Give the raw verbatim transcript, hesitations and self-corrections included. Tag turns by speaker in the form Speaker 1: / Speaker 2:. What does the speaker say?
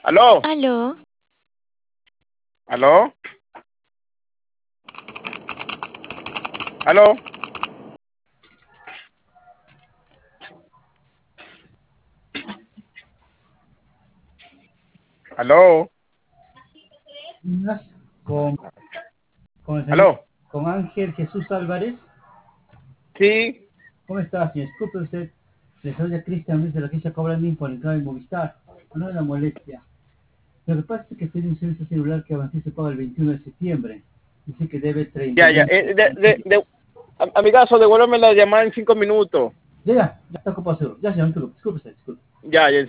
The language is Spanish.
Speaker 1: ¿Aló?
Speaker 2: Aló.
Speaker 1: ¿Aló? ¿Aló? ¿Aló?
Speaker 3: Con, con el señor,
Speaker 1: ¿Aló?
Speaker 3: con Ángel Jesús Álvarez.
Speaker 1: Sí.
Speaker 3: ¿Cómo está, señor? Disculpe usted. Le saluda Cristian Luis de la agencia Cobra Min por entrar en Movistar. No es la molestia. Lo que pasa es que tiene un servicio celular que avanzó se paga el veintiuno de septiembre. Dice que debe treinta
Speaker 1: Ya,
Speaker 3: y
Speaker 1: ya.
Speaker 3: uno
Speaker 1: Eh, de, de, de, a- amigazo, devuélveme la llamada en cinco minutos.
Speaker 3: Ya, ya, ya está ocupado seguro. Ya, señor, disculpe, disculpe usted, disculpe.
Speaker 1: Ya, ya, en